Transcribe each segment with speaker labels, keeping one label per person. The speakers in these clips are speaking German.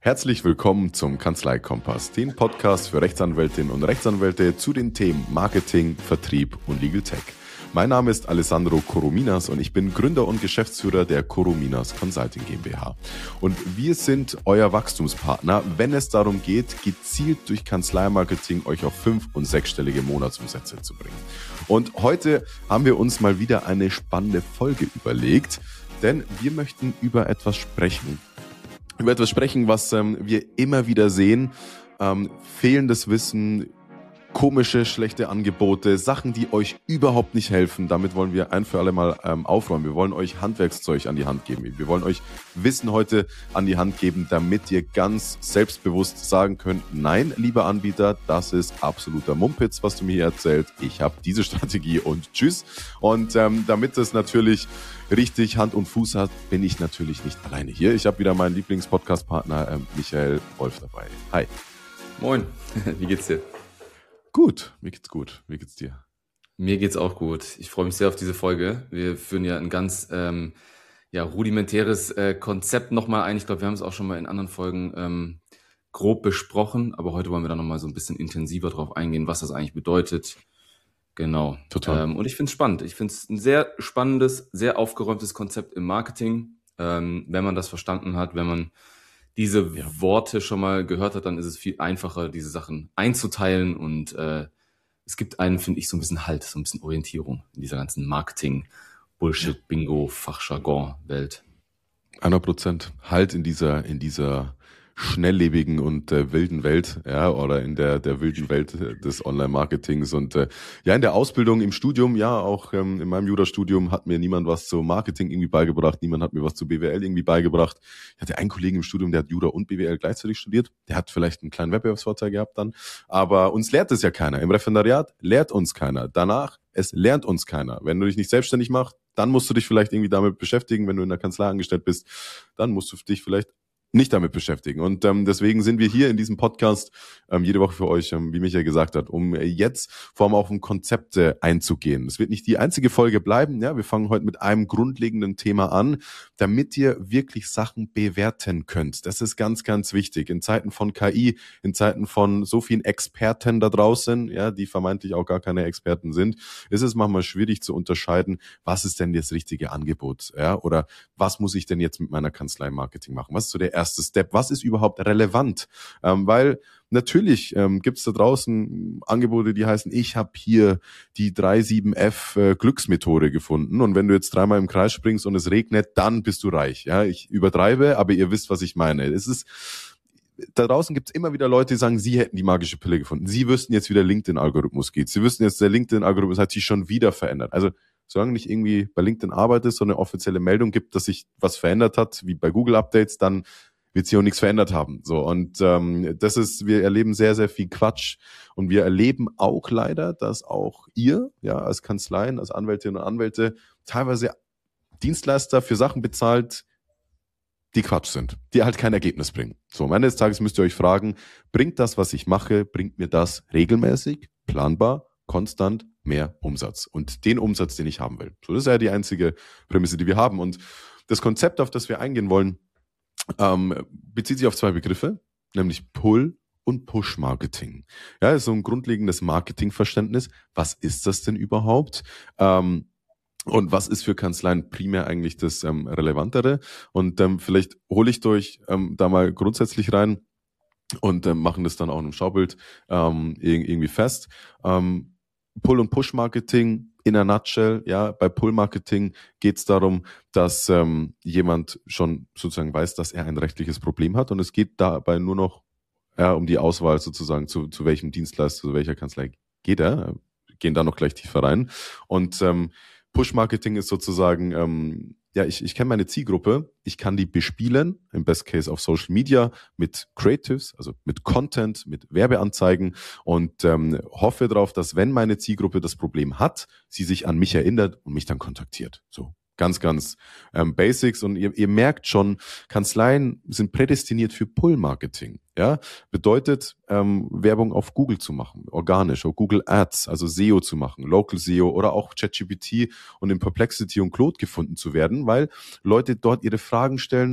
Speaker 1: Herzlich willkommen zum Kanzlei-Kompass, dem Podcast für Rechtsanwältinnen und Rechtsanwälte zu den Themen Marketing, Vertrieb und Legal Tech. Mein Name ist Alessandro Corominas und ich bin Gründer und Geschäftsführer der Corominas Consulting GmbH. Und wir sind euer Wachstumspartner, wenn es darum geht, gezielt durch Kanzleimarketing euch auf 5- und 6-stellige Monatsumsätze zu bringen. Und heute haben wir uns mal wieder eine spannende Folge überlegt, denn wir möchten über etwas sprechen, was wir immer wieder sehen, fehlendes Wissen, komische, schlechte Angebote, Sachen, die euch überhaupt nicht helfen. Damit wollen wir ein für alle Mal aufräumen. Wir wollen euch Handwerkszeug an die Hand geben. Wir wollen euch Wissen heute an die Hand geben, damit ihr ganz selbstbewusst sagen könnt, nein, lieber Anbieter, das ist absoluter Mumpitz, was du mir hier erzählst. Ich habe diese Strategie und tschüss. Und damit es natürlich richtig Hand und Fuß hat, bin ich natürlich nicht alleine hier. Ich habe wieder meinen Lieblings-Podcast-Partner Michael Wolf dabei. Hi.
Speaker 2: Moin, wie geht's dir?
Speaker 1: Gut, mir geht's gut. Wie geht's dir?
Speaker 2: Mir geht's auch gut. Ich freue mich sehr auf diese Folge. Wir führen ja ein ganz rudimentäres Konzept nochmal ein. Ich glaube, wir haben es auch schon mal in anderen Folgen grob besprochen, aber heute wollen wir da nochmal so ein bisschen intensiver drauf eingehen, was das eigentlich bedeutet. Genau.
Speaker 1: Total.
Speaker 2: Und ich finde es spannend. Ich finde es ein sehr spannendes, sehr aufgeräumtes Konzept im Marketing. Wenn man das verstanden hat, wenn man diese Worte schon mal gehört hat, dann ist es viel einfacher, diese Sachen einzuteilen und es gibt einen, finde ich, so ein bisschen Halt, so ein bisschen Orientierung in dieser ganzen Marketing-Bullshit-Bingo-Fachjargon-Welt.
Speaker 1: 100% Halt in dieser schnelllebigen und wilden Welt, ja, oder in der wilden Welt des Online-Marketings und in der Ausbildung im Studium, ja, auch in meinem Jurastudium hat mir niemand was zu Marketing irgendwie beigebracht, niemand hat mir was zu BWL irgendwie beigebracht. Ich hatte einen Kollegen im Studium, der hat Jura und BWL gleichzeitig studiert, der hat vielleicht einen kleinen Wettbewerbsvorteil gehabt dann, aber uns lehrt es ja keiner. Im Referendariat lehrt uns keiner. Danach, es lernt uns keiner. Wenn du dich nicht selbstständig machst, dann musst du dich vielleicht irgendwie damit beschäftigen. Wenn du in der Kanzlei angestellt bist, dann musst du dich vielleicht nicht damit beschäftigen. Und deswegen sind wir hier in diesem Podcast jede Woche für euch, wie Michael gesagt hat, um jetzt vor allem auch um Konzepte einzugehen. Es wird nicht die einzige Folge bleiben. Ja, wir fangen heute mit einem grundlegenden Thema an, damit ihr wirklich Sachen bewerten könnt. Das ist ganz, ganz wichtig. In Zeiten von KI, in Zeiten von so vielen Experten da draußen, ja, die vermeintlich auch gar keine Experten sind, ist es manchmal schwierig zu unterscheiden, was ist denn das richtige Angebot, ja, oder was muss ich denn jetzt mit meiner Kanzlei Marketing machen? Was ist so der erste Step? Was ist überhaupt relevant? Weil natürlich gibt es da draußen Angebote, die heißen, ich habe hier die 3-7F Glücksmethode gefunden und wenn du jetzt 3-mal im Kreis springst und es regnet, dann bist du reich. Ja, ich übertreibe, aber ihr wisst, was ich meine. Da draußen gibt es immer wieder Leute, die sagen, sie hätten die magische Pille gefunden. Sie wüssten jetzt, wie der LinkedIn-Algorithmus geht. Sie wüssten jetzt, der LinkedIn-Algorithmus hat sich schon wieder verändert. Also solange nicht irgendwie bei LinkedIn arbeitest, so eine offizielle Meldung gibt, dass sich was verändert hat, wie bei Google Updates, dann wird sich auch nichts verändert haben. So, und wir erleben sehr, sehr viel Quatsch. Und wir erleben auch leider, dass auch ihr, ja, als Kanzleien, als Anwältinnen und Anwälte, teilweise Dienstleister für Sachen bezahlt, die Quatsch sind, die halt kein Ergebnis bringen. So, am Ende des Tages müsst ihr euch fragen, bringt das, was ich mache, bringt mir das regelmäßig, planbar, konstant mehr Umsatz? Und den Umsatz, den ich haben will. So, das ist ja die einzige Prämisse, die wir haben. Und das Konzept, auf das wir eingehen wollen, bezieht sich auf 2 Begriffe, nämlich Pull- und Push-Marketing. Ja, ist so ein grundlegendes Marketingverständnis. Was ist das denn überhaupt? Und was ist für Kanzleien primär eigentlich das Relevantere? Und vielleicht hole ich euch da mal grundsätzlich rein und machen das dann auch in einem Schaubild irgendwie fest. Pull- und Push-Marketing in a nutshell, ja, bei Pull-Marketing geht es darum, dass jemand schon sozusagen weiß, dass er ein rechtliches Problem hat und es geht dabei nur noch um die Auswahl sozusagen, zu welchem Dienstleister, zu welcher Kanzlei geht er. Gehen da noch gleich tiefer rein. Und Push-Marketing ist sozusagen, ich kenne meine Zielgruppe, ich kann die bespielen, im Best Case auf Social Media, mit Creatives, also mit Content, mit Werbeanzeigen und hoffe darauf, dass wenn meine Zielgruppe das Problem hat, sie sich an mich erinnert und mich dann kontaktiert. So. Ganz, ganz Basics. Und ihr merkt schon, Kanzleien sind prädestiniert für Pull-Marketing. Ja, bedeutet Werbung auf Google zu machen, organisch, auf Google Ads, also SEO zu machen, Local SEO oder auch ChatGPT und in Perplexity und Claude gefunden zu werden, weil Leute dort ihre Fragen stellen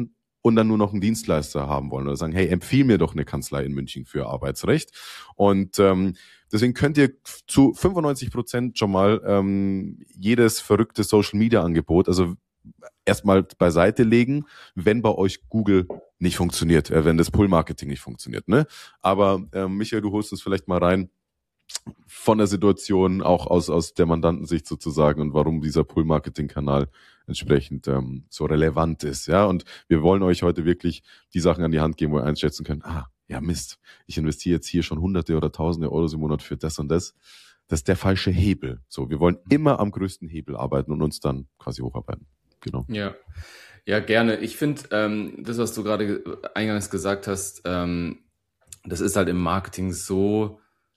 Speaker 1: und dann nur noch einen Dienstleister haben wollen oder sagen, hey, empfiehl mir doch eine Kanzlei in München für Arbeitsrecht. Und deswegen könnt ihr zu 95% schon mal jedes verrückte Social-Media-Angebot, also erstmal beiseite legen, wenn bei euch Google nicht funktioniert, wenn das Pull-Marketing nicht funktioniert. Ne? Aber Michael, du holst uns vielleicht mal rein von der Situation, auch aus der Mandantensicht sozusagen und warum dieser Pull-Marketing-Kanal entsprechend so relevant ist. Ja, und wir wollen euch heute wirklich die Sachen an die Hand geben, wo ihr einschätzen könnt, ja Mist, ich investiere jetzt hier schon Hunderte oder Tausende Euros im Monat für das und das. Das ist der falsche Hebel. So, wir wollen immer am größten Hebel arbeiten und uns dann quasi hocharbeiten. Genau.
Speaker 2: Ja, gerne. Ich finde, das, was du gerade eingangs gesagt hast, das ist halt im Marketing so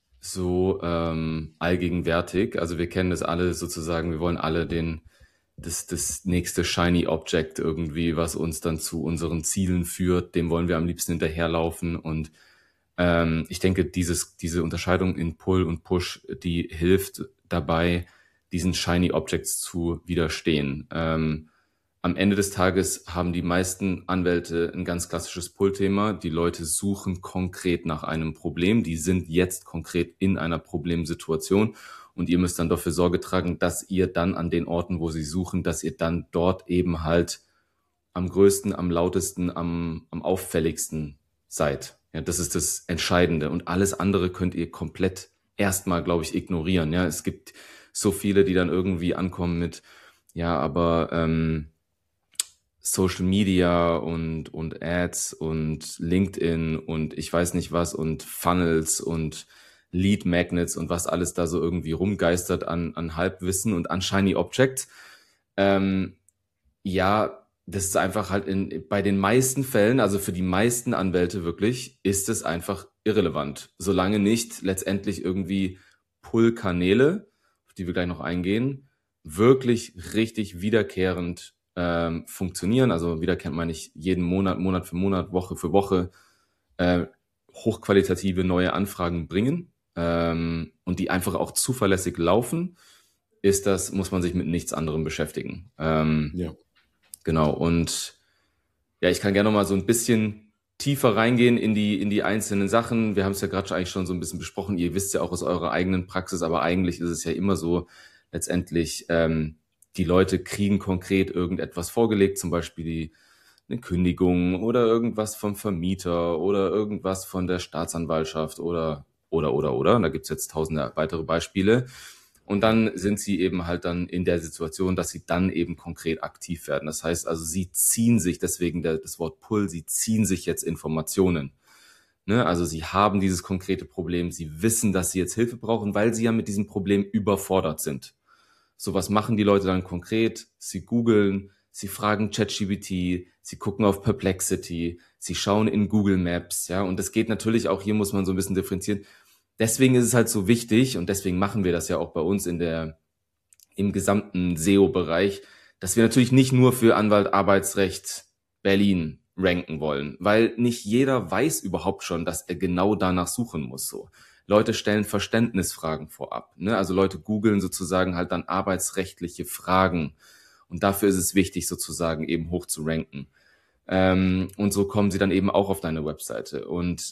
Speaker 2: allgegenwärtig. Also wir kennen das alle sozusagen, wir wollen alle das nächste Shiny Object irgendwie, was uns dann zu unseren Zielen führt, dem wollen wir am liebsten hinterherlaufen. Und ich denke, diese Unterscheidung in Pull und Push, die hilft dabei, diesen Shiny Objects zu widerstehen. Am Ende des Tages haben die meisten Anwälte ein ganz klassisches Pull-Thema. Die Leute suchen konkret nach einem Problem. Die sind jetzt konkret in einer Problemsituation. Und ihr müsst dann dafür Sorge tragen, dass ihr dann an den Orten, wo sie suchen, dass ihr dann dort eben halt am größten, am lautesten, am auffälligsten seid. Ja, das ist das Entscheidende. Und alles andere könnt ihr komplett erstmal, glaube ich, ignorieren. Ja, es gibt so viele, die dann irgendwie ankommen mit, ja, aber Social Media und Ads und LinkedIn und ich weiß nicht was und Funnels und Lead Magnets und was alles da so irgendwie rumgeistert an Halbwissen und an Shiny Objects. Ja, das ist einfach halt bei den meisten Fällen, also für die meisten Anwälte wirklich, ist es einfach irrelevant. Solange nicht letztendlich irgendwie Pull-Kanäle, auf die wir gleich noch eingehen, wirklich richtig wiederkehrend funktionieren. Also wiederkehrend meine ich jeden Monat, Monat für Monat, Woche für Woche hochqualitative neue Anfragen bringen und die einfach auch zuverlässig laufen, muss man sich mit nichts anderem beschäftigen.
Speaker 1: Ja.
Speaker 2: Genau, und ja, ich kann gerne noch mal so ein bisschen tiefer reingehen in die einzelnen Sachen. Wir haben es ja gerade eigentlich schon so ein bisschen besprochen. Ihr wisst ja auch aus eurer eigenen Praxis, aber eigentlich ist es ja immer so, letztendlich die Leute kriegen konkret irgendetwas vorgelegt, zum Beispiel eine Kündigung oder irgendwas vom Vermieter oder irgendwas von der Staatsanwaltschaft oder. Und da gibt's jetzt tausende weitere Beispiele. Und dann sind sie eben halt dann in der Situation, dass sie dann eben konkret aktiv werden. Das heißt also, sie ziehen sich, deswegen das Wort Pull, sie ziehen sich jetzt Informationen. Ne? Also sie haben dieses konkrete Problem, sie wissen, dass sie jetzt Hilfe brauchen, weil sie ja mit diesem Problem überfordert sind. So, was machen die Leute dann konkret? Sie googeln, sie fragen ChatGPT, sie gucken auf Perplexity, sie schauen in Google Maps, ja, und das geht natürlich auch, hier muss man so ein bisschen differenzieren. Deswegen ist es halt so wichtig und deswegen machen wir das ja auch bei uns im gesamten SEO-Bereich, dass wir natürlich nicht nur für Anwalt Arbeitsrecht Berlin ranken wollen, weil nicht jeder weiß überhaupt schon, dass er genau danach suchen muss, so. Leute stellen Verständnisfragen vorab. Ne? Also Leute googeln sozusagen halt dann arbeitsrechtliche Fragen. Und dafür ist es wichtig, sozusagen eben hoch zu ranken. Und so kommen sie dann eben auch auf deine Webseite. Und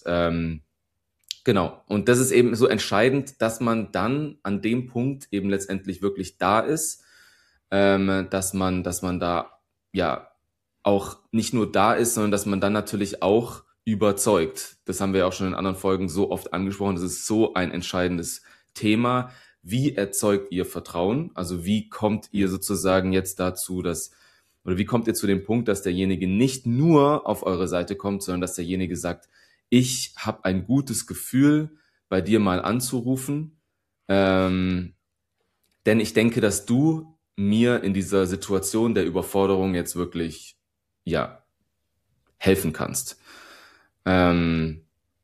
Speaker 2: genau. Und das ist eben so entscheidend, dass man dann an dem Punkt eben letztendlich wirklich da ist, dass man da ja auch nicht nur da ist, sondern dass man dann natürlich auch überzeugt. Das haben wir ja auch schon in anderen Folgen so oft angesprochen. Das ist so ein entscheidendes Thema. Wie erzeugt ihr Vertrauen? Also wie kommt ihr sozusagen jetzt dazu, oder wie kommt ihr zu dem Punkt, dass derjenige nicht nur auf eure Seite kommt, sondern dass derjenige sagt, ich habe ein gutes Gefühl, bei dir mal anzurufen, denn ich denke, dass du mir in dieser Situation der Überforderung jetzt wirklich, ja, helfen kannst. Genau,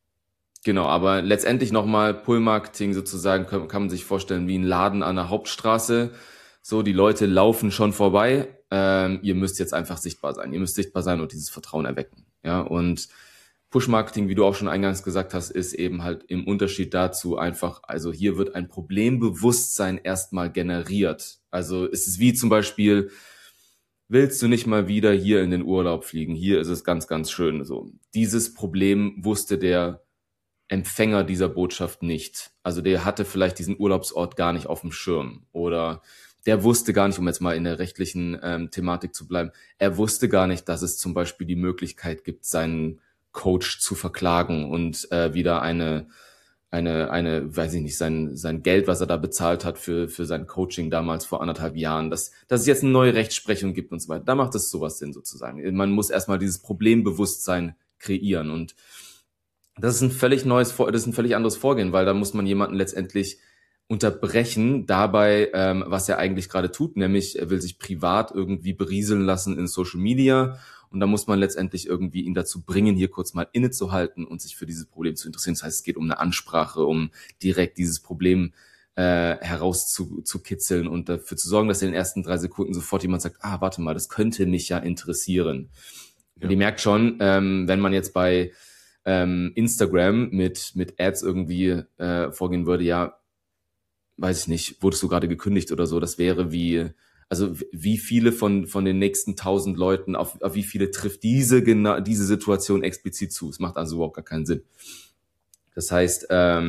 Speaker 2: aber letztendlich nochmal Pull-Marketing sozusagen kann man sich vorstellen wie ein Laden an der Hauptstraße. So, die Leute laufen schon vorbei. Ihr müsst jetzt einfach sichtbar sein. Ihr müsst sichtbar sein und dieses Vertrauen erwecken. Ja, und Push-Marketing, wie du auch schon eingangs gesagt hast, ist eben halt im Unterschied dazu einfach, also hier wird ein Problembewusstsein erstmal generiert. Also es ist wie zum Beispiel, willst du nicht mal wieder hier in den Urlaub fliegen? Hier ist es ganz, ganz schön. So, dieses Problem wusste der Empfänger dieser Botschaft nicht. Also der hatte vielleicht diesen Urlaubsort gar nicht auf dem Schirm oder der wusste gar nicht, um jetzt mal in der rechtlichen Thematik zu bleiben, er wusste gar nicht, dass es zum Beispiel die Möglichkeit gibt, seinen Coach zu verklagen und wieder weiß ich nicht, sein Geld, was er da bezahlt hat für sein Coaching damals vor 1,5 Jahren, dass es jetzt eine neue Rechtsprechung gibt und so weiter. Da macht es sowas Sinn sozusagen. Man muss erstmal dieses Problembewusstsein kreieren und das ist ein völlig anderes Vorgehen, weil da muss man jemanden letztendlich unterbrechen dabei, was er eigentlich gerade tut, nämlich er will sich privat irgendwie berieseln lassen in Social Media und da muss man letztendlich irgendwie ihn dazu bringen, hier kurz mal innezuhalten und sich für dieses Problem zu interessieren. Das heißt, es geht um eine Ansprache, um direkt dieses Problem herauszukitzeln und dafür zu sorgen, dass in den ersten 3 Sekunden sofort jemand sagt, warte mal, das könnte mich ja interessieren. Ja. Und ihr merkt schon, wenn man jetzt bei Instagram mit Ads irgendwie vorgehen würde, ja, weiß ich nicht, wurdest du gerade gekündigt oder so, das wäre wie viele von den nächsten 1.000 Leuten, auf wie viele trifft diese Situation explizit zu? Es macht also überhaupt gar keinen Sinn. Das heißt,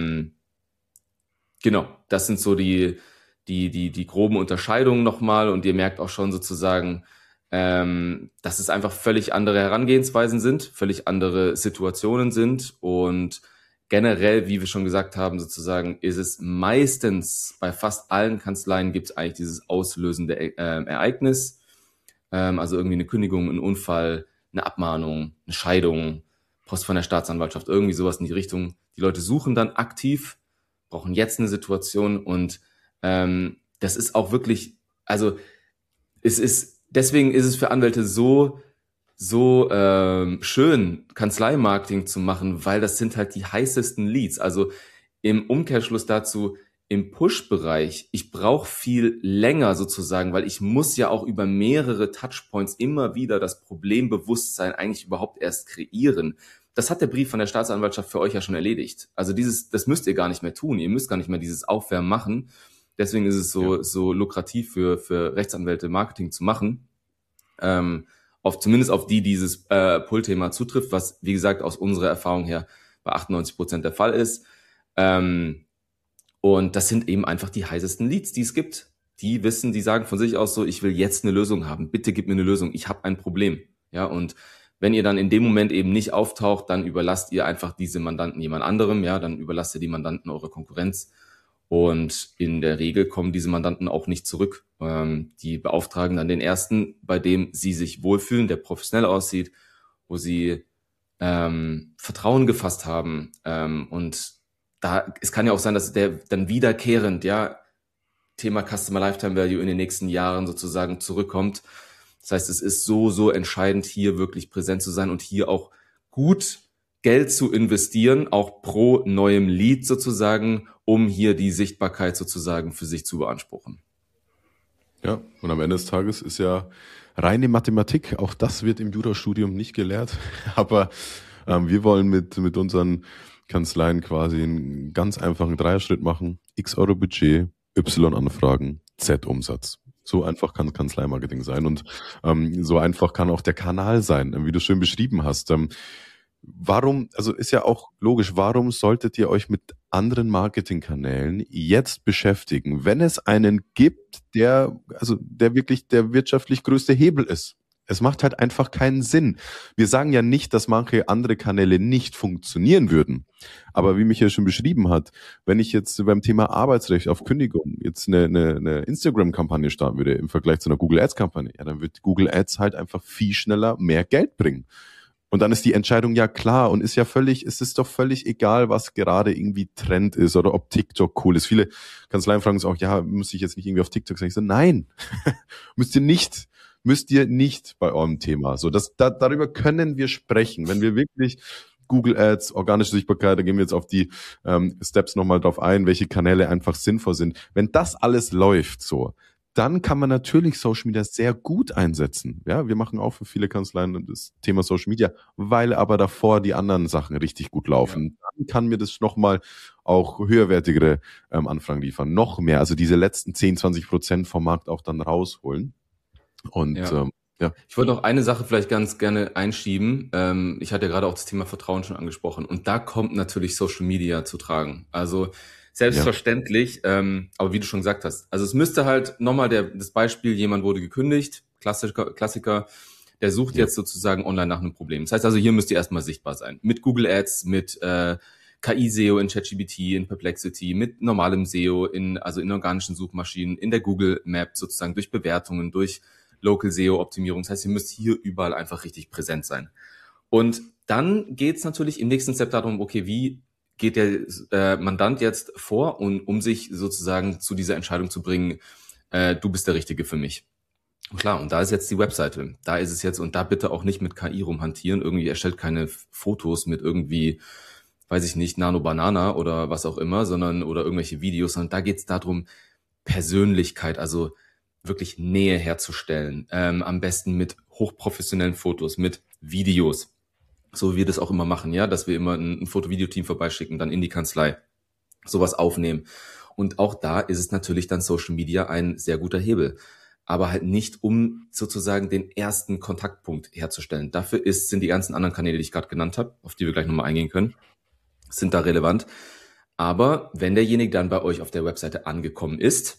Speaker 2: genau, das sind so die groben Unterscheidungen nochmal und ihr merkt auch schon sozusagen, dass es einfach völlig andere Herangehensweisen sind, völlig andere Situationen sind und generell, wie wir schon gesagt haben, sozusagen ist es meistens bei fast allen Kanzleien gibt es eigentlich dieses auslösende Ereignis, also irgendwie eine Kündigung, ein Unfall, eine Abmahnung, eine Scheidung, Post von der Staatsanwaltschaft, irgendwie sowas in die Richtung. Die Leute suchen dann aktiv, brauchen jetzt eine Situation und das ist auch wirklich, also deswegen ist es für Anwälte so schön, Kanzleimarketing zu machen, weil das sind halt die heißesten Leads. Also im Umkehrschluss dazu, im Push-Bereich, ich brauche viel länger sozusagen, weil ich muss ja auch über mehrere Touchpoints immer wieder das Problembewusstsein eigentlich überhaupt erst kreieren. Das hat der Brief von der Staatsanwaltschaft für euch ja schon erledigt. Also das müsst ihr gar nicht mehr tun. Ihr müsst gar nicht mehr dieses Aufwärmen machen. Deswegen ist es so lukrativ für Rechtsanwälte Marketing zu machen. Zumindest auf dieses Pull-Thema zutrifft, was, wie gesagt, aus unserer Erfahrung her bei 98% der Fall ist. Und das sind eben einfach die heißesten Leads, die es gibt. Die sagen von sich aus so, ich will jetzt eine Lösung haben. Bitte gib mir eine Lösung. Ich habe ein Problem. Ja, und wenn ihr dann in dem Moment eben nicht auftaucht, dann überlasst ihr einfach diese Mandanten jemand anderem. Ja, dann überlasst ihr die Mandanten eurer Konkurrenz. Und in der Regel kommen diese Mandanten auch nicht zurück. Die beauftragen dann den ersten, bei dem sie sich wohlfühlen, der professionell aussieht, wo sie Vertrauen gefasst haben. Und es kann ja auch sein, dass der dann wiederkehrend, ja, Thema Customer Lifetime Value in den nächsten Jahren sozusagen zurückkommt. Das heißt, es ist so entscheidend, hier wirklich präsent zu sein und hier auch gut Geld zu investieren, auch pro neuem Lead sozusagen, um hier die Sichtbarkeit sozusagen für sich zu beanspruchen.
Speaker 1: Ja, und am Ende des Tages ist ja reine Mathematik, auch das wird im Jurastudium nicht gelehrt, aber wir wollen mit unseren Kanzleien quasi einen ganz einfachen Dreierschritt machen, X Euro Budget, Y Anfragen, Z Umsatz. So einfach kann Kanzleimarketing sein und so einfach kann auch der Kanal sein, wie du schön beschrieben hast. Warum, also ist ja auch logisch, warum solltet ihr euch mit anderen Marketingkanälen jetzt beschäftigen, wenn es einen gibt, der wirklich der wirtschaftlich größte Hebel ist? Es macht halt einfach keinen Sinn. Wir sagen ja nicht, dass manche andere Kanäle nicht funktionieren würden. Aber wie Michael schon beschrieben hat, wenn ich jetzt beim Thema Arbeitsrecht auf Kündigung jetzt eine Instagram-Kampagne starten würde im Vergleich zu einer Google Ads-Kampagne, ja, dann wird Google Ads halt einfach viel schneller mehr Geld bringen. Und dann ist die Entscheidung ja klar und es ist doch völlig egal, was gerade irgendwie Trend ist oder ob TikTok cool ist. Viele Kanzleien fragen uns auch, ja, muss ich jetzt nicht irgendwie auf TikTok sein? Ich so, nein, müsst ihr nicht bei eurem Thema. So, darüber können wir sprechen. Wenn wir wirklich Google Ads, organische Sichtbarkeit, da gehen wir jetzt auf die Steps nochmal drauf ein, welche Kanäle einfach sinnvoll sind. Wenn das alles läuft so, dann kann man natürlich Social Media sehr gut einsetzen. Ja, wir machen auch für viele Kanzleien das Thema Social Media, weil aber davor die anderen Sachen richtig gut laufen. Ja. Dann kann mir das nochmal auch höherwertigere Anfragen liefern. Noch mehr, also diese letzten 10-20% vom Markt auch dann rausholen. Und Ja.
Speaker 2: Ich wollte noch eine Sache vielleicht ganz gerne einschieben. Ich hatte ja gerade auch das Thema Vertrauen schon angesprochen. Und da kommt natürlich Social Media zu tragen. Also selbstverständlich, aber wie du schon gesagt hast, also es müsste halt nochmal das Beispiel, jemand wurde gekündigt, Klassiker, der sucht jetzt sozusagen online nach einem Problem. Das heißt also, hier müsst ihr erstmal sichtbar sein. Mit Google Ads, mit KI-SEO in ChatGPT, in Perplexity, mit normalem SEO, also in organischen Suchmaschinen, in der Google Map sozusagen, durch Bewertungen, durch Local SEO-Optimierung. Das heißt, ihr müsst hier überall einfach richtig präsent sein. Und dann geht's natürlich im nächsten Step darum, okay, wie geht der Mandant jetzt vor, und um sich sozusagen zu dieser Entscheidung zu bringen, du bist der Richtige für mich. Und klar, und da ist jetzt die Webseite. Da ist es jetzt, und da bitte auch nicht mit KI rumhantieren. Irgendwie erstellt keine Fotos mit irgendwie, weiß ich nicht, Nano Banana oder was auch immer, oder irgendwelche Videos, sondern da geht's darum, Persönlichkeit, also wirklich Nähe herzustellen. Am besten mit hochprofessionellen Fotos, mit Videos. So wie wir das auch immer machen, ja, dass wir immer ein Foto-Video-Team vorbeischicken, dann in die Kanzlei, sowas aufnehmen. Und auch da ist es natürlich dann Social Media ein sehr guter Hebel. Aber halt nicht, um sozusagen den ersten Kontaktpunkt herzustellen. Dafür sind die ganzen anderen Kanäle, die ich gerade genannt habe, auf die wir gleich nochmal eingehen können, sind da relevant. Aber wenn derjenige dann bei euch auf der Webseite angekommen ist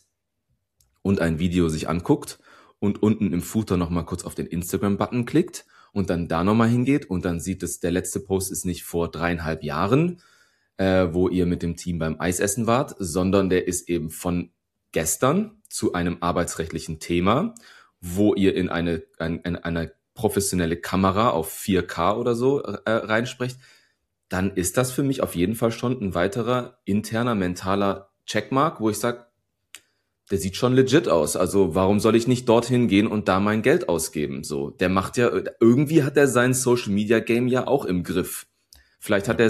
Speaker 2: und ein Video sich anguckt und unten im Footer nochmal kurz auf den Instagram-Button klickt und dann da nochmal hingeht und dann sieht es, der letzte Post ist nicht vor 3,5 Jahren, wo ihr mit dem Team beim Eisessen wart, sondern der ist eben von gestern zu einem arbeitsrechtlichen Thema, wo ihr in eine professionelle Kamera auf 4K oder so reinsprecht, dann ist das für mich auf jeden Fall schon ein weiterer interner mentaler Checkmark, wo ich sage, der sieht schon legit aus. Also warum soll ich nicht dorthin gehen und da mein Geld ausgeben? So, der macht ja, irgendwie hat er sein Social Media Game ja auch im Griff. Vielleicht hat er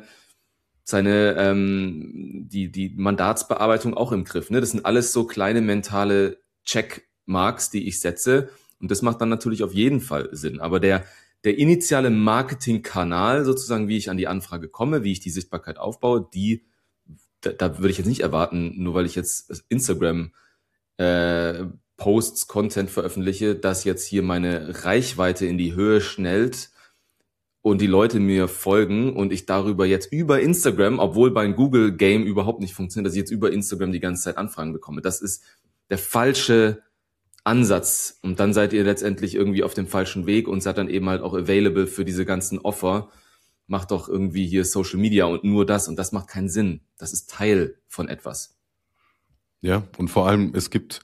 Speaker 2: die Mandatsbearbeitung auch im Griff. Ne? Das sind alles so kleine mentale Checkmarks, die ich setze. Und das macht dann natürlich auf jeden Fall Sinn. Aber der initiale Marketingkanal, sozusagen, wie ich an die Anfrage komme, wie ich die Sichtbarkeit aufbaue, da würde ich jetzt nicht erwarten, nur weil ich jetzt Instagram Posts, Content veröffentliche, dass jetzt hier meine Reichweite in die Höhe schnellt und die Leute mir folgen und ich darüber jetzt über Instagram, obwohl mein Google Game überhaupt nicht funktioniert, dass ich jetzt über Instagram die ganze Zeit Anfragen bekomme. Das ist der falsche Ansatz. Und dann seid ihr letztendlich irgendwie auf dem falschen Weg und seid dann eben halt auch available für diese ganzen Offer. Macht doch irgendwie hier Social Media und nur das, und das macht keinen Sinn. Das ist Teil von etwas.
Speaker 1: Ja, und vor allem, es gibt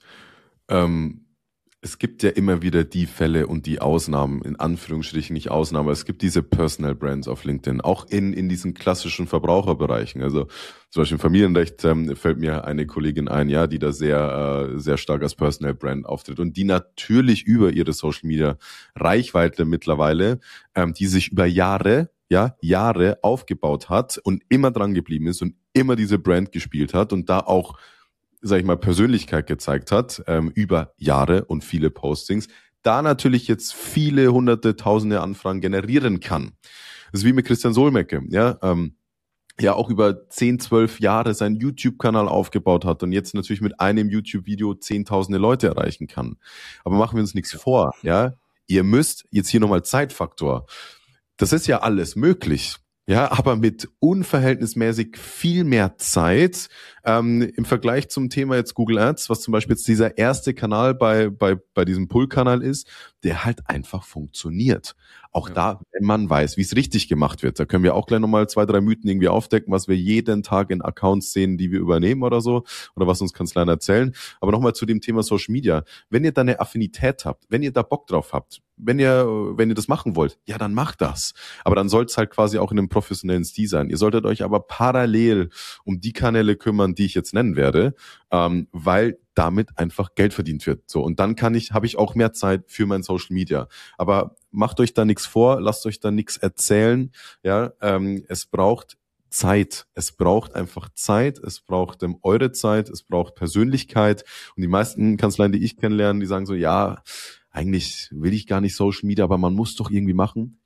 Speaker 1: ja immer wieder die Fälle und die Ausnahmen, in Anführungsstrichen nicht Ausnahmen, aber es gibt diese Personal Brands auf LinkedIn, auch in diesen klassischen Verbraucherbereichen. Also zum Beispiel im Familienrecht fällt mir eine Kollegin ein, ja, die da sehr stark als Personal Brand auftritt und die natürlich über ihre Social Media Reichweite mittlerweile, die sich über Jahre aufgebaut hat und immer dran geblieben ist und immer diese Brand gespielt hat und da auch, sag ich mal, Persönlichkeit gezeigt hat, über Jahre und viele Postings, da natürlich jetzt viele hunderte, tausende Anfragen generieren kann. Das ist wie mit Christian Solmecke, ja auch über 10, 12 Jahre seinen YouTube-Kanal aufgebaut hat und jetzt natürlich mit einem YouTube-Video zehntausende Leute erreichen kann. Aber machen wir uns nichts vor, ja. Ihr müsst jetzt hier nochmal Zeitfaktor. Das ist ja alles möglich. Ja, aber mit unverhältnismäßig viel mehr Zeit im Vergleich zum Thema jetzt Google Ads, was zum Beispiel jetzt dieser erste Kanal bei diesem Pull-Kanal ist, der halt einfach funktioniert. Auch da, wenn man weiß, wie es richtig gemacht wird. Da können wir auch gleich nochmal 2, 3 Mythen irgendwie aufdecken, was wir jeden Tag in Accounts sehen, die wir übernehmen oder so, oder was uns Kanzleien erzählen. Aber nochmal zu dem Thema Social Media. Wenn ihr da eine Affinität habt, wenn ihr da Bock drauf habt, wenn ihr das machen wollt, ja, dann macht das. Aber dann soll es halt quasi auch in einem professionellen Stil sein. Ihr solltet euch aber parallel um die Kanäle kümmern, die ich jetzt nennen werde, weil damit einfach Geld verdient wird. So, und dann habe ich auch mehr Zeit für mein Social Media. Aber macht euch da nichts vor, lasst euch da nichts erzählen. Ja, es braucht Zeit. Es braucht einfach Zeit. Es braucht eure Zeit. Es braucht Persönlichkeit. Und die meisten Kanzleien, die ich kennenlerne, die sagen so, ja, eigentlich will ich gar nicht Social Media, aber man muss doch irgendwie machen.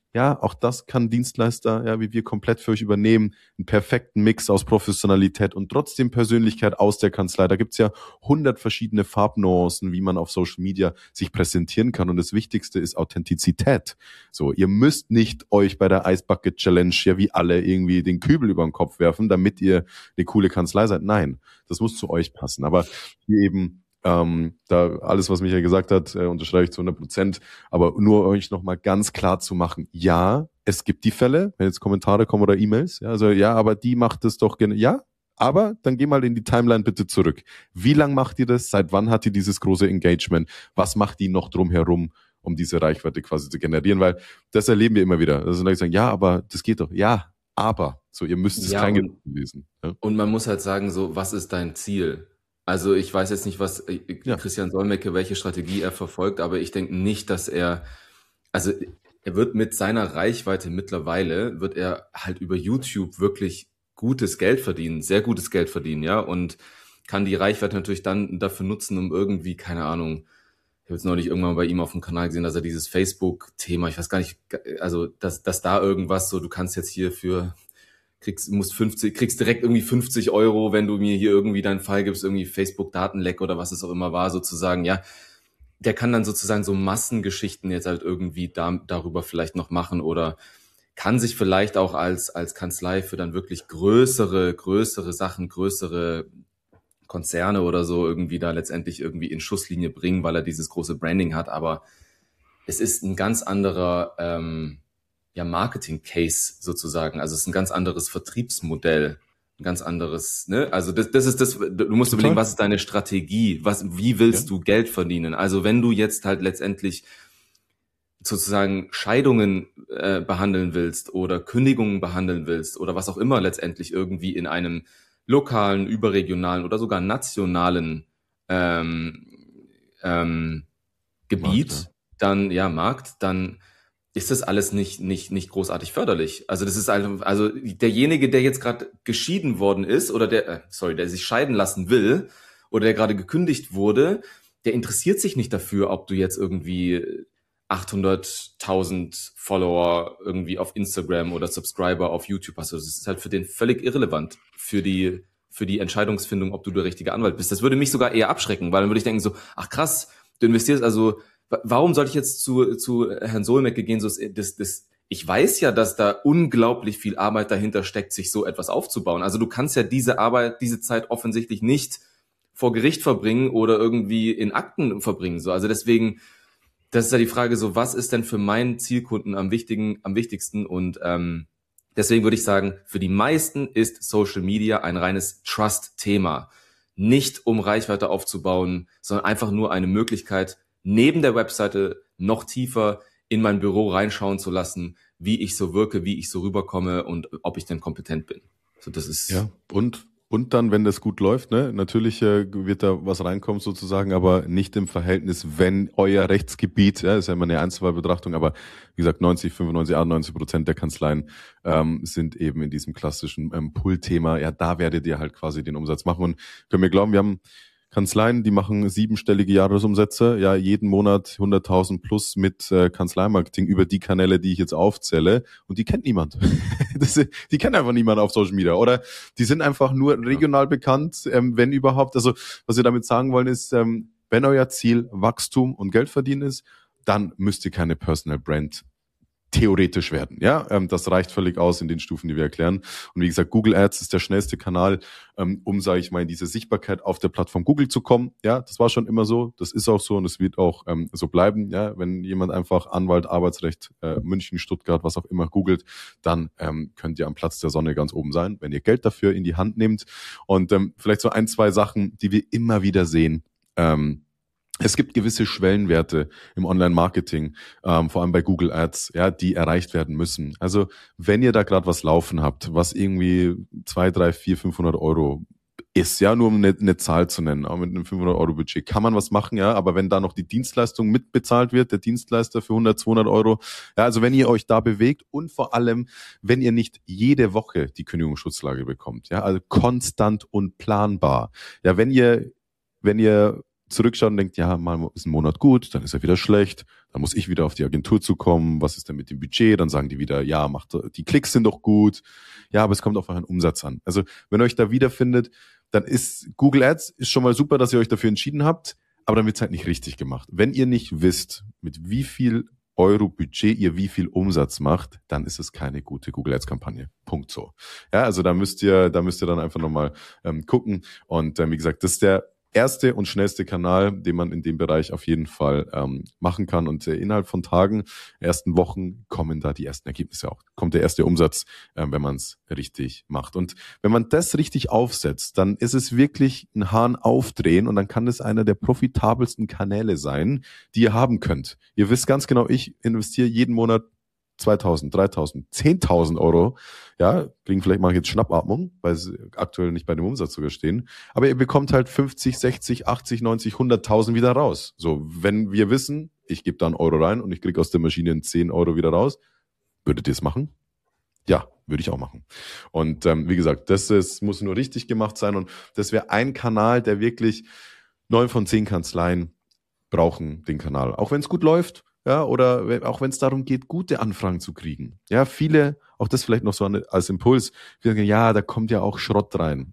Speaker 1: Ja, auch das kann Dienstleister, ja, wie wir komplett für euch übernehmen. Einen perfekten Mix aus Professionalität und trotzdem Persönlichkeit aus der Kanzlei. Da gibt's ja 100 verschiedene Farbnuancen, wie man auf Social Media sich präsentieren kann. Und das Wichtigste ist Authentizität. So, ihr müsst nicht euch bei der Ice Bucket Challenge ja wie alle irgendwie den Kübel über den Kopf werfen, damit ihr eine coole Kanzlei seid. Nein, das muss zu euch passen. Aber hier eben da alles, was Michael gesagt hat, unterschreibe ich zu 100%. Aber nur euch nochmal ganz klar zu machen, ja, es gibt die Fälle, wenn jetzt Kommentare kommen oder E-Mails, ja, also ja, aber die macht es doch gerne, ja, aber dann geh mal in die Timeline bitte zurück. Wie lang macht ihr das? Seit wann hat ihr dieses große Engagement? Was macht die noch drumherum, um diese Reichweite quasi zu generieren? Weil das erleben wir immer wieder. Also Leute sagen, ja, aber das geht doch. Ja, aber. So, ihr müsst es
Speaker 2: Ja,
Speaker 1: klein lesen. Ja?
Speaker 2: und man muss halt sagen, so, was ist dein Ziel? Also ich weiß jetzt nicht, was
Speaker 1: Ja.
Speaker 2: Christian Solmecke, welche Strategie er verfolgt, aber ich denke nicht, dass also er wird mit seiner Reichweite mittlerweile, wird er halt über YouTube wirklich gutes Geld verdienen, sehr gutes Geld verdienen, ja, und kann die Reichweite natürlich dann dafür nutzen, um irgendwie, keine Ahnung, ich habe jetzt neulich irgendwann bei ihm auf dem Kanal gesehen, dass er dieses Facebook-Thema, ich weiß gar nicht, also dass da irgendwas so, du kannst jetzt hier kriegst direkt irgendwie 50 Euro, wenn du mir hier irgendwie deinen Fall gibst, irgendwie Facebook-Datenleck oder was es auch immer war, sozusagen, ja. Der kann dann sozusagen so Massengeschichten jetzt halt irgendwie darüber vielleicht noch machen oder kann sich vielleicht auch als Kanzlei für dann wirklich größere Sachen, größere Konzerne oder so irgendwie da letztendlich irgendwie in Schusslinie bringen, weil er dieses große Branding hat, aber es ist ein ganz anderer Marketing-Case sozusagen. Also es ist ein ganz anderes Vertriebsmodell, ein ganz anderes, ne? Also das ist das, du musst
Speaker 1: Total.
Speaker 2: überlegen, was ist deine Strategie? Wie willst du Geld verdienen? Also wenn du jetzt halt letztendlich sozusagen Scheidungen behandeln willst oder Kündigungen behandeln willst oder was auch immer letztendlich irgendwie in einem lokalen, überregionalen oder sogar nationalen ähm, Gebiet,
Speaker 1: Markt,
Speaker 2: Markt, dann ist das alles nicht großartig förderlich. Also das ist also derjenige, der jetzt gerade geschieden worden ist oder der sich scheiden lassen will oder der gerade gekündigt wurde, der interessiert sich nicht dafür, ob du jetzt irgendwie 800.000 Follower irgendwie auf Instagram oder Subscriber auf YouTube hast. Also das ist halt für den völlig irrelevant für die Entscheidungsfindung, ob du der richtige Anwalt bist. Das würde mich sogar eher abschrecken, weil dann würde ich denken so, ach krass, du investierst also, warum sollte ich jetzt zu Herrn Solmecke gehen? Ich weiß ja, dass da unglaublich viel Arbeit dahinter steckt, sich so etwas aufzubauen. Also du kannst ja diese Zeit offensichtlich nicht vor Gericht verbringen oder irgendwie in Akten verbringen. So, also deswegen, das ist ja die Frage, so was ist denn für meinen Zielkunden am wichtigsten? Und deswegen würde ich sagen, für die meisten ist Social Media ein reines Trust-Thema. Nicht um Reichweite aufzubauen, sondern einfach nur eine Möglichkeit, neben der Webseite noch tiefer in mein Büro reinschauen zu lassen, wie ich so wirke, wie ich so rüberkomme und ob ich denn kompetent bin. So, das ist
Speaker 1: ja. Und dann, wenn das gut läuft, ne, natürlich wird da was reinkommen sozusagen, aber nicht im Verhältnis, wenn euer Rechtsgebiet, ja, ist ja immer eine Einzelfallbetrachtung, aber wie gesagt, 95, 98% der Kanzleien sind eben in diesem klassischen Pull-Thema. Ja, da werdet ihr halt quasi den Umsatz machen. Und könnt mir glauben, wir haben Kanzleien, die machen 7-stellige Jahresumsätze, ja, jeden Monat 100.000 plus mit Kanzleimarketing über die Kanäle, die ich jetzt aufzähle, und die kennt niemand. Die kennen einfach niemand auf Social Media oder die sind einfach nur regional bekannt, wenn überhaupt. Also was wir damit sagen wollen ist, wenn euer Ziel Wachstum und Geld verdienen ist, dann müsst ihr keine Personal Brand theoretisch werden. Ja, das reicht völlig aus in den Stufen, die wir erklären. Und wie gesagt, Google Ads ist der schnellste Kanal, um, sage ich mal, in diese Sichtbarkeit auf der Plattform Google zu kommen. Ja, das war schon immer so, das ist auch so und es wird auch so bleiben. Ja, wenn jemand einfach Anwalt, Arbeitsrecht, München, Stuttgart, was auch immer googelt, dann könnt ihr am Platz der Sonne ganz oben sein, wenn ihr Geld dafür in die Hand nehmt. Und vielleicht so 1-2 Sachen, die wir immer wieder sehen. Es gibt gewisse Schwellenwerte im Online-Marketing, vor allem bei Google Ads, ja, die erreicht werden müssen. Also wenn ihr da gerade was laufen habt, was irgendwie 2, 3, 4, 500 Euro ist, ja, nur um eine Zahl zu nennen, auch mit einem 500-Euro-Budget, kann man was machen, ja, aber wenn da noch die Dienstleistung mitbezahlt wird, der Dienstleister für 100, 200 Euro, ja, also wenn ihr euch da bewegt und vor allem, wenn ihr nicht jede Woche die Kündigungsschutzlage bekommt, ja, also konstant und planbar, ja, wenn ihr zurückschaut und denkt, ja, mal ist ein Monat gut, dann ist er wieder schlecht, dann muss ich wieder auf die Agentur zukommen, was ist denn mit dem Budget? Dann sagen die wieder, ja, die Klicks sind doch gut, ja, aber es kommt auf euren Umsatz an. Also wenn ihr euch da wiederfindet, dann ist Google Ads ist schon mal super, dass ihr euch dafür entschieden habt, aber dann wird's halt nicht richtig gemacht. Wenn ihr nicht wisst, mit wie viel Euro Budget ihr wie viel Umsatz macht, dann ist es keine gute Google Ads Kampagne. Punkt so. Ja, also da müsst ihr dann einfach nochmal gucken. Und wie gesagt, das ist der erste und schnellste Kanal, den man in dem Bereich auf jeden Fall machen kann. Und innerhalb von Tagen, ersten Wochen kommen da die ersten Ergebnisse auch. Kommt der erste Umsatz, wenn man es richtig macht. Und wenn man das richtig aufsetzt, dann ist es wirklich ein Hahn aufdrehen und dann kann es einer der profitabelsten Kanäle sein, die ihr haben könnt. Ihr wisst ganz genau, ich investiere jeden Monat 2.000, 3.000, 10.000 Euro, ja, vielleicht mache ich jetzt Schnappatmung, weil sie aktuell nicht bei dem Umsatz sogar stehen, aber ihr bekommt halt 50, 60, 80, 90, 100.000 wieder raus. So, wenn wir wissen, ich gebe da einen Euro rein und ich kriege aus der Maschine 10 Euro wieder raus, würdet ihr es machen? Ja, würde ich auch machen. Und wie gesagt, muss nur richtig gemacht sein und das wäre ein Kanal, der wirklich 9 von 10 Kanzleien brauchen den Kanal. Auch wenn es gut läuft, ja, oder auch wenn es darum geht, gute Anfragen zu kriegen. Ja, viele, auch das vielleicht noch so als Impuls, wir sagen, ja, da kommt ja auch Schrott rein.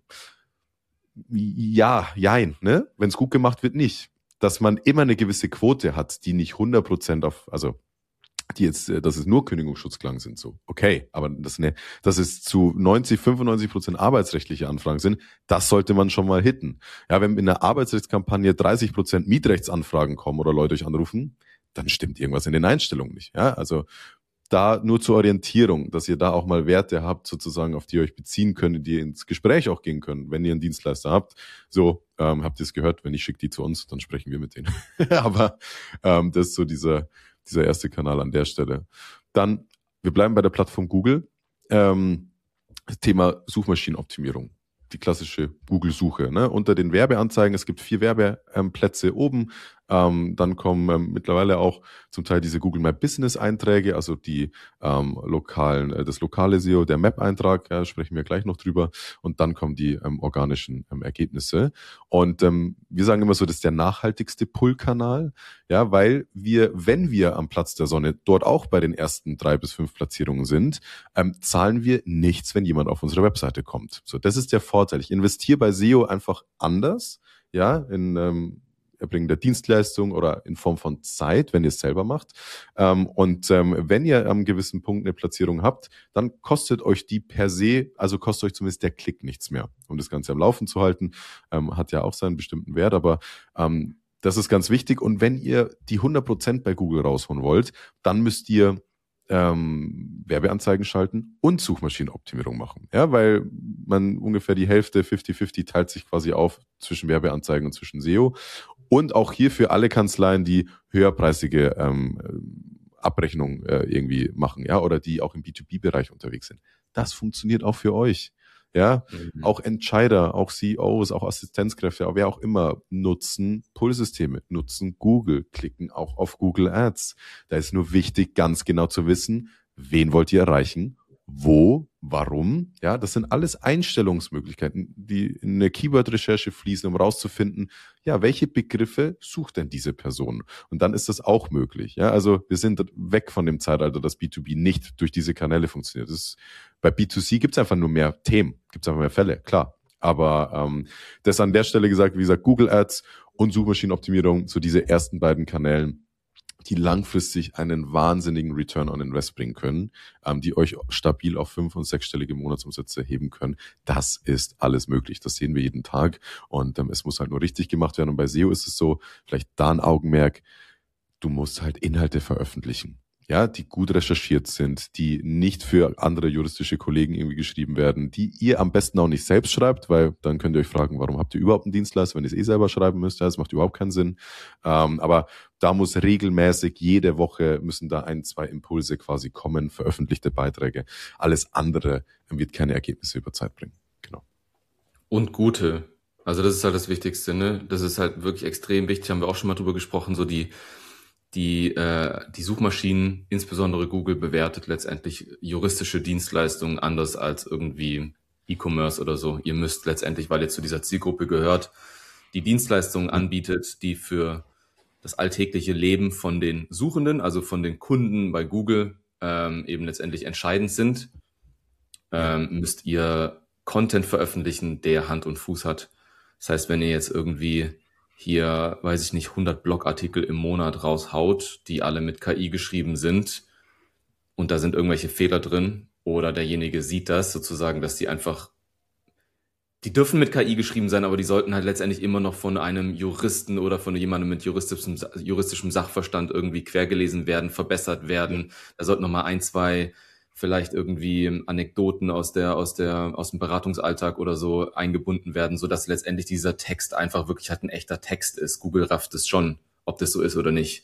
Speaker 1: Ja, jein, ne? Wenn es gut gemacht wird, nicht. Dass man immer eine gewisse Quote hat, die nicht 100% dass es nur Kündigungsschutzklagen sind, so. Okay, aber dass es zu 90, 95% arbeitsrechtliche Anfragen sind, das sollte man schon mal hitten. Ja, wenn in einer Arbeitsrechtskampagne 30% Mietrechtsanfragen kommen oder Leute euch anrufen, dann stimmt irgendwas in den Einstellungen nicht. Ja, also da nur zur Orientierung, dass ihr da auch mal Werte habt, sozusagen, auf die ihr euch beziehen könnt, die ihr ins Gespräch auch gehen könnt, wenn ihr einen Dienstleister habt. So, habt ihr es gehört, wenn ich schicke die zu uns, dann sprechen wir mit denen. Aber das ist so dieser erste Kanal an der Stelle. Dann, wir bleiben bei der Plattform Google. Thema Suchmaschinenoptimierung. Die klassische Google-Suche. Ne? Unter den Werbeanzeigen, es gibt 4 Werbeplätze oben. Dann kommen mittlerweile auch zum Teil diese Google My Business Einträge, also die das lokale SEO, der Map-Eintrag, ja, sprechen wir gleich noch drüber. Und dann kommen die organischen Ergebnisse. Und wir sagen immer so, das ist der nachhaltigste Pull-Kanal, ja, weil wenn wir am Platz der Sonne dort auch bei den ersten 3 bis 5 Platzierungen sind, zahlen wir nichts, wenn jemand auf unsere Webseite kommt. So, das ist der Vorteil. Ich investiere bei SEO einfach anders, ja, in Erbringen der Dienstleistung oder in Form von Zeit, wenn ihr es selber macht. Wenn ihr am gewissen Punkt eine Platzierung habt, dann kostet euch die per se, also kostet euch zumindest der Klick nichts mehr. Um das Ganze am Laufen zu halten, hat ja auch seinen bestimmten Wert, aber das ist ganz wichtig. Und wenn ihr die 100% bei Google rausholen wollt, dann müsst ihr Werbeanzeigen schalten und Suchmaschinenoptimierung machen. Ja, weil man ungefähr die Hälfte, 50-50, teilt sich quasi auf zwischen Werbeanzeigen und zwischen SEO. Und auch hier für alle Kanzleien, die höherpreisige Abrechnung irgendwie machen, ja, oder die auch im B2B-Bereich unterwegs sind. Das funktioniert auch für euch. Ja, auch Entscheider, auch CEOs, auch Assistenzkräfte, wer auch immer, nutzen Pull-Systeme, nutzen Google, klicken auch auf Google Ads. Da ist nur wichtig, ganz genau zu wissen, wen wollt ihr erreichen, wo, warum. Ja, das sind alles Einstellungsmöglichkeiten, die in eine Keyword-Recherche fließen, um rauszufinden, ja, welche Begriffe sucht denn diese Person? Und dann ist das auch möglich. Ja, also wir sind weg von dem Zeitalter, dass B2B nicht durch diese Kanäle funktioniert. Bei B2C gibt es einfach nur mehr Themen, gibt es einfach mehr Fälle, klar. Aber das an der Stelle gesagt, wie gesagt, Google Ads und Suchmaschinenoptimierung, so diese ersten beiden Kanälen, die langfristig einen wahnsinnigen Return on Invest bringen können, die euch stabil auf 5- und 6-stellige Monatsumsätze heben können. Das ist alles möglich. Das sehen wir jeden Tag. Und es muss halt nur richtig gemacht werden. Und bei SEO ist es so, vielleicht da ein Augenmerk, du musst halt Inhalte veröffentlichen. Ja, die gut recherchiert sind, die nicht für andere juristische Kollegen irgendwie geschrieben werden, die ihr am besten auch nicht selbst schreibt, weil dann könnt ihr euch fragen, warum habt ihr überhaupt einen Dienstleister, wenn ihr es selber schreiben müsst? Ja, das macht überhaupt keinen Sinn. Aber da muss regelmäßig, jede Woche müssen da 1, 2 Impulse quasi kommen, veröffentlichte Beiträge. Alles andere wird keine Ergebnisse über Zeit bringen. Genau.
Speaker 2: Und gute. Also das ist halt das Wichtigste, ne? Das ist halt wirklich extrem wichtig, haben wir auch schon mal drüber gesprochen, so die Suchmaschinen, insbesondere Google, bewertet letztendlich juristische Dienstleistungen anders als irgendwie E-Commerce oder so. Ihr müsst letztendlich, weil ihr zu dieser Zielgruppe gehört, die Dienstleistungen anbietet, die für das alltägliche Leben von den Suchenden, also von den Kunden bei Google eben letztendlich entscheidend sind, müsst ihr Content veröffentlichen, der Hand und Fuß hat. Das heißt, wenn ihr jetzt irgendwie hier, weiß ich nicht, 100 Blogartikel im Monat raushaut, die alle mit KI geschrieben sind und da sind irgendwelche Fehler drin oder derjenige sieht das sozusagen, dass die einfach, die dürfen mit KI geschrieben sein, aber die sollten halt letztendlich immer noch von einem Juristen oder von jemandem mit juristischem Sachverstand irgendwie quergelesen werden, verbessert werden. Da sollten nochmal ein, zwei vielleicht irgendwie Anekdoten aus dem Beratungsalltag oder so eingebunden werden, so dass letztendlich dieser Text einfach wirklich halt ein echter Text ist. Google rafft es schon, ob das so ist oder nicht.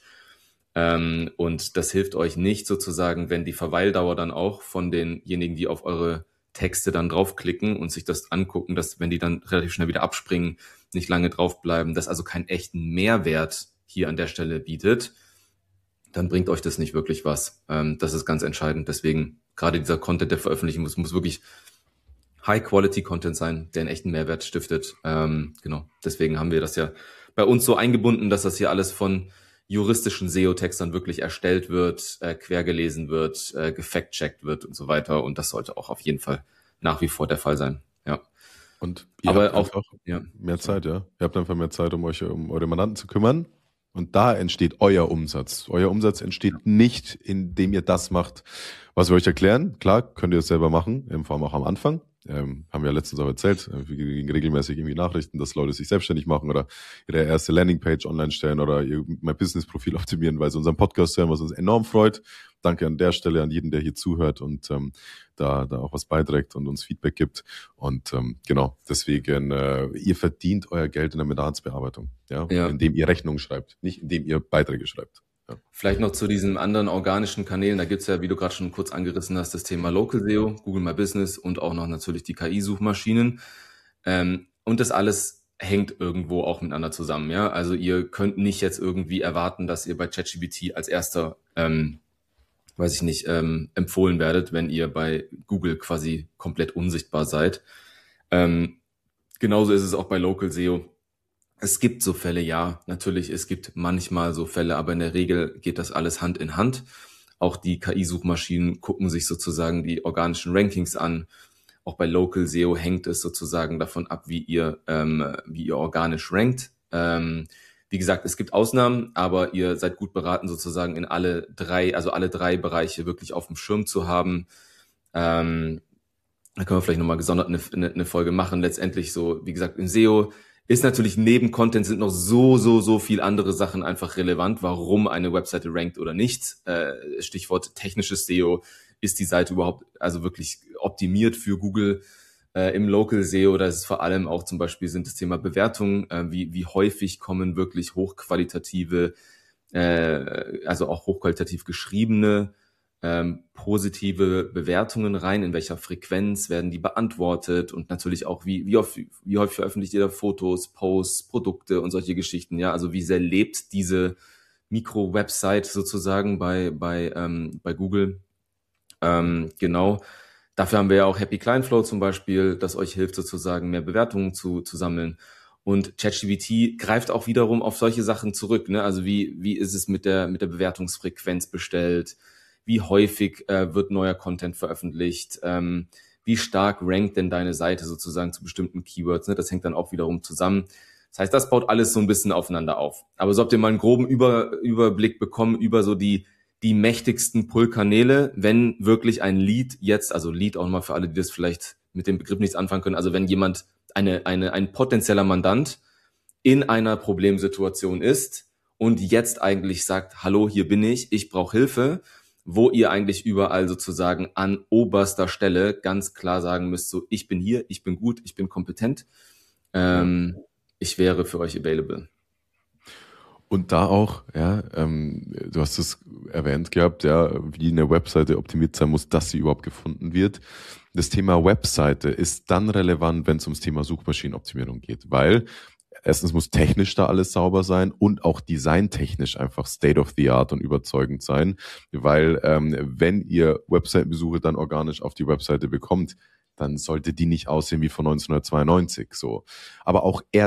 Speaker 2: Und das hilft euch nicht sozusagen, wenn die Verweildauer dann auch von denjenigen, die auf eure Texte dann draufklicken und sich das angucken, dass wenn die dann relativ schnell wieder abspringen, nicht lange draufbleiben, das also keinen echten Mehrwert hier an der Stelle bietet, dann bringt euch das nicht wirklich was. Das ist ganz entscheidend. Deswegen gerade dieser Content, der veröffentlichen muss wirklich High-Quality-Content sein, der einen echten Mehrwert stiftet. Genau. Deswegen haben wir das ja bei uns so eingebunden, dass das hier alles von juristischen SEO-Textern wirklich erstellt wird, quergelesen wird, gefact-checkt wird und so weiter. Und das sollte auch auf jeden Fall nach wie vor der Fall sein. Ja.
Speaker 1: Und ihr habt auch mehr Zeit, ja? Ihr habt einfach mehr Zeit, um euch um eure Mandanten zu kümmern. Und da entsteht euer Umsatz. Euer Umsatz entsteht nicht, indem ihr das macht, was wir euch erklären. Klar, könnt ihr es selber machen, vor allem auch am Anfang. Haben wir ja letztens auch erzählt. Wir kriegen regelmäßig irgendwie Nachrichten, dass Leute sich selbstständig machen oder ihre erste Landingpage online stellen oder ihr mein Business-Profil optimieren, weil sie unseren Podcast hören, was uns enorm freut. Danke an der Stelle an jeden, der hier zuhört und da auch was beiträgt und uns Feedback gibt. Und genau, deswegen, ihr verdient euer Geld in der Mandatsbearbeitung, ja, indem ihr Rechnungen schreibt, nicht indem ihr Beiträge schreibt. Ja.
Speaker 2: Vielleicht noch zu diesen anderen organischen Kanälen, da gibt's ja, wie du gerade schon kurz angerissen hast, das Thema Local SEO, Google My Business und auch noch natürlich die KI-Suchmaschinen. Und das alles hängt irgendwo auch miteinander zusammen, ja. Also ihr könnt nicht jetzt irgendwie erwarten, dass ihr bei ChatGPT als erster empfohlen werdet, wenn ihr bei Google quasi komplett unsichtbar seid. Genauso ist es auch bei Local SEO. Es gibt so Fälle, ja, natürlich, es gibt manchmal so Fälle, aber in der Regel geht das alles Hand in Hand. Auch die KI-Suchmaschinen gucken sich sozusagen die organischen Rankings an. Auch bei Local SEO hängt es sozusagen davon ab, wie ihr organisch rankt. Wie gesagt, es gibt Ausnahmen, aber ihr seid gut beraten, sozusagen in alle drei Bereiche wirklich auf dem Schirm zu haben. Da können wir vielleicht nochmal gesondert eine Folge machen. Letztendlich so, wie gesagt, in SEO ist natürlich neben Content sind noch so viel andere Sachen einfach relevant, warum eine Webseite rankt oder nicht. Stichwort technisches SEO. Ist die Seite überhaupt also wirklich optimiert für Google? Im Local SEO, da ist es vor allem auch zum Beispiel sind das Thema Bewertungen, wie häufig kommen wirklich hochqualitative, also auch hochqualitativ geschriebene, positive Bewertungen rein, in welcher Frequenz werden die beantwortet und natürlich auch wie häufig veröffentlicht ihr da Fotos, Posts, Produkte und solche Geschichten, ja, also wie sehr lebt diese Mikro-Website sozusagen bei Google, genau. Dafür haben wir ja auch Happy Client Flow zum Beispiel, das euch hilft sozusagen mehr Bewertungen zu sammeln. Und ChatGPT greift auch wiederum auf solche Sachen zurück, ne? Also wie ist es mit der Bewertungsfrequenz bestellt? Wie häufig wird neuer Content veröffentlicht? Wie stark rankt denn deine Seite sozusagen zu bestimmten Keywords? Ne? Das hängt dann auch wiederum zusammen. Das heißt, das baut alles so ein bisschen aufeinander auf. Aber so habt ihr mal einen groben Überblick bekommen über so die mächtigsten Pull-Kanäle, wenn wirklich ein Lead jetzt, also Lead auch mal für alle, die das vielleicht mit dem Begriff nichts anfangen können, also wenn jemand ein potenzieller Mandant in einer Problemsituation ist und jetzt eigentlich sagt, hallo, hier bin ich brauche Hilfe, wo ihr eigentlich überall sozusagen an oberster Stelle ganz klar sagen müsst, so, ich bin hier, ich bin gut, ich bin kompetent, ich wäre für euch available.
Speaker 1: Und da auch, ja, du hast es erwähnt gehabt, ja, wie eine Webseite optimiert sein muss, dass sie überhaupt gefunden wird. Das Thema Webseite ist dann relevant, wenn es ums Thema Suchmaschinenoptimierung geht, weil erstens muss technisch da alles sauber sein und auch designtechnisch einfach State of the Art und überzeugend sein, weil wenn ihr Webseitenbesuche dann organisch auf die Webseite bekommt, dann sollte die nicht aussehen wie von 1992 so. Aber auch erst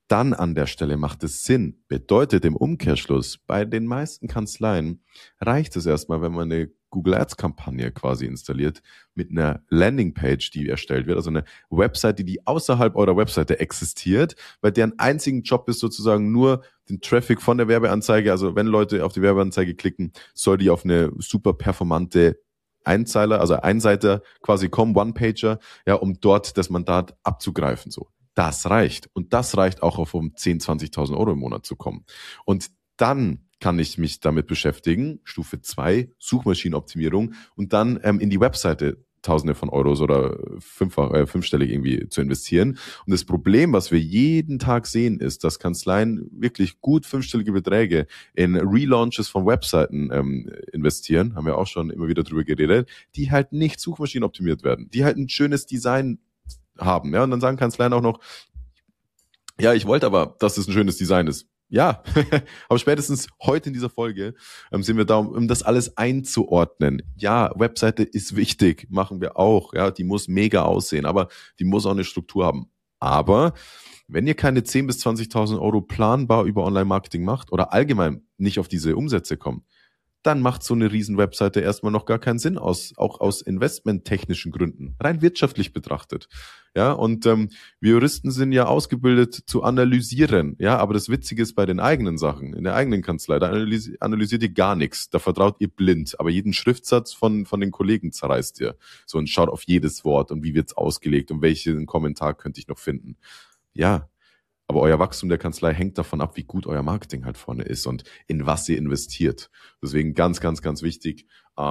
Speaker 1: dann an der Stelle macht es Sinn. Bedeutet im Umkehrschluss, bei den meisten Kanzleien reicht es erstmal, wenn man eine Google Ads Kampagne quasi installiert mit einer Landingpage, die erstellt wird, also eine Webseite, die außerhalb eurer Webseite existiert, weil deren einzigen Job ist sozusagen nur den Traffic von der Werbeanzeige, also wenn Leute auf die Werbeanzeige klicken, soll die auf eine super performante Einzeiler, also Einseiter quasi kommen, One-Pager, ja, um dort das Mandat abzugreifen, so. Das reicht. Und das reicht auch auf um 10.000, 20.000 Euro im Monat zu kommen. Und dann kann ich mich damit beschäftigen, Stufe 2, Suchmaschinenoptimierung, und dann in die Webseite Tausende von Euros oder fünfstellig irgendwie zu investieren. Und das Problem, was wir jeden Tag sehen, ist, dass Kanzleien wirklich gut fünfstellige Beträge in Relaunches von Webseiten investieren, haben wir auch schon immer wieder drüber geredet, die halt nicht suchmaschinenoptimiert werden, die halt ein schönes Design haben, ja, und dann sagen Kanzleien auch noch, ja, ich wollte aber, dass es ein schönes Design ist. Ja, aber spätestens heute in dieser Folge sind wir da, um das alles einzuordnen. Ja, Webseite ist wichtig, machen wir auch, ja, die muss mega aussehen, aber die muss auch eine Struktur haben. Aber wenn ihr keine 10.000 bis 20.000 Euro planbar über Online-Marketing macht oder allgemein nicht auf diese Umsätze kommt, dann macht so eine riesen Webseite erstmal noch gar keinen Sinn, auch aus investmenttechnischen Gründen, rein wirtschaftlich betrachtet. Ja, und wir Juristen sind ja ausgebildet zu analysieren, ja, aber das Witzige ist bei den eigenen Sachen, in der eigenen Kanzlei, da analysiert ihr gar nichts, da vertraut ihr blind, aber jeden Schriftsatz von den Kollegen zerreißt ihr. So, und schaut auf jedes Wort und wie wird's ausgelegt und welchen Kommentar könnte ich noch finden. Ja, aber euer Wachstum der Kanzlei hängt davon ab, wie gut euer Marketing halt vorne ist und in was ihr investiert. Deswegen ganz, ganz, ganz wichtig.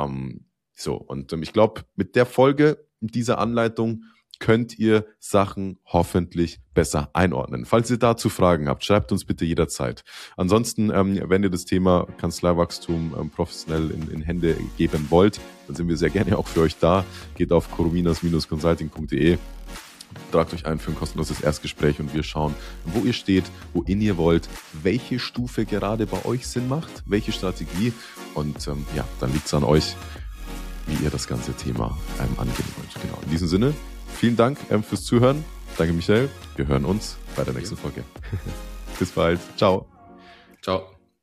Speaker 1: Und ich glaube, mit der Folge, mit dieser Anleitung könnt ihr Sachen hoffentlich besser einordnen. Falls ihr dazu Fragen habt, schreibt uns bitte jederzeit. Ansonsten, wenn ihr das Thema Kanzleiwachstum professionell in Hände geben wollt, dann sind wir sehr gerne auch für euch da. Geht auf corominas-consulting.de. Tragt euch ein für ein kostenloses Erstgespräch und wir schauen, wo ihr steht, wohin ihr wollt, welche Stufe gerade bei euch Sinn macht, welche Strategie, und dann liegt es an euch, wie ihr das ganze Thema angehen wollt. Genau. In diesem Sinne, vielen Dank fürs Zuhören. Danke, Michael. Wir hören uns bei der nächsten Folge. Bis bald. Ciao.
Speaker 2: Ciao.